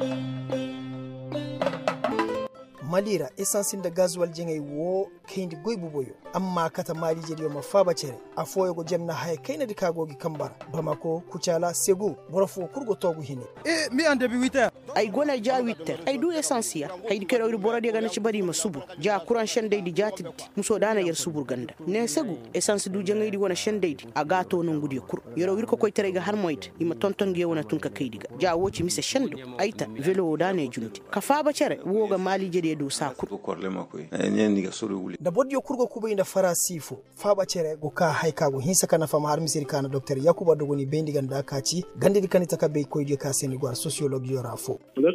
malira essence da gasoil jengay wo kayndi goybu boyo amma kata mali jedi ma faba cere afoyo go jemna hay kayna di kagogi kambara bamako kucala segu borofo kurgo togu hine mi ande bi 8h ay gona ja 8h ay du essentiel hay di kero borade gana ci bari ma subu ja kuran shende di jati muso dana yer subur ganda ne segu essence du jengay di wona shende di agato non gudi kur yoro wir ko koy tere ga har moyt ima tonton ge wona tunka kaydiga ja woci mise shendo ayta velo dana junti ka faba cere woga mali jedi do sakur da bodyo kurgo kubo inda farasifo faba cere go ka haika go hinsa kana fama har misiri kana Dr. Yakuba Dogoni bendi ganda kaci gande dikani taka be koyde ka seni gwar sociologue yorafo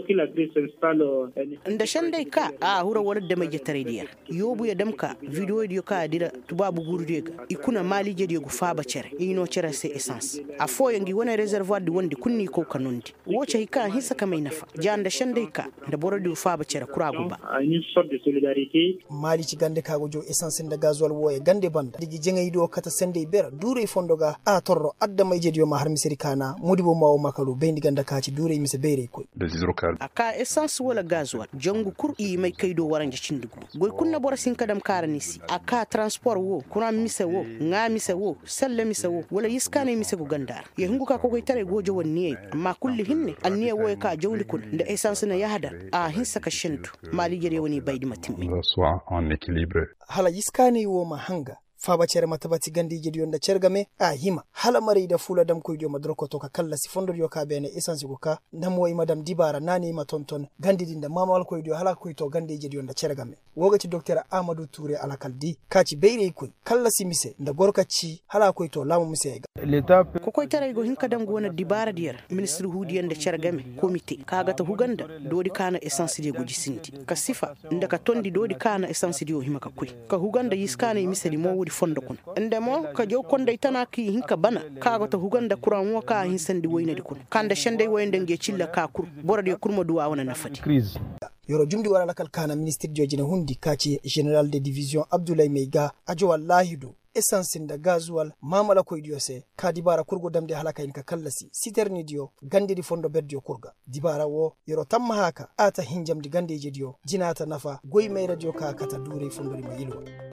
nda shandai ka a hura wala da mai jetare diyar yobu ya damka video dio ka dira tubabu gurde ga ikuna mali jedi go faba cere ino cere se essence a fo yangi wona reservoir di wondi kunni ko kanundi woce hika hinsa ka mai nafa janda shandai ka da borodi faba cere kurago ba une sorte de solidarité mali ci gande kago jo essence da gasoil woye gande banda digi jengay do kata sende bera dure fondoga a torro adda may jediyo ma har misiri kana modibo mawo makalu bendi ganda kaci dure mise bere koy aka essence wala gasoil jongu kur i may kaydo waranje cindugo goy kunna bora sin kadam karanisi aka transport wo kuna mise wo nga mise wo selle mise wo wala yiskane mise go gandar ye hungu ka ko koy tare gojo wonni amma kulli hinne anniye wo ka jawli kun da essence na yahada a hinsa ka shentu mali jere woni baydi matimmi soit en équilibre hala yiskani wo mahanga faba cere matabati gandi jedi yonda cergame a hima hala mari da fula dam koydo madroko to ka kalla si fondor yo ka bene essence go ka namo madam dibara nani ma tonton gandi dinda mamal koydo hala koyto gandi jedi yonda cergame wogati Dr. Amadou Touré alakaldi kaci beyre koy kalla si mise nda gorkaci hala koyto lamu mise l'étape ko koy tare go hinka dam gona dibara diyar ministre hudi yanda cergame comité kaga ta huganda dodi kana essence de go jisinti ka sifa nda ka tondi dodi kana essence de hima ka koy ka huganda yiskane mise di mo fondo kun ndemo ka jow konde tana ki hinka bana kaga to huganda kuran wo ka hinsandi woynedi kun kanda shende woyende nge cilla ka kur borade kurmo duwa wona nafati crise yoro jumdi wala lakal kana ministre jojina hundi kaci general de division Abdoulaye Meiga ajo wallahi do essence da gasoil mamala koydiyo se ka dibara kurgo damde halaka in ka kallasi siterni dio gande di fondo beddio kurga dibara wo yoro tamma haka ata hinjamdi gande jediyo jinata nafa goy may radio ka kata dure fondori mayilo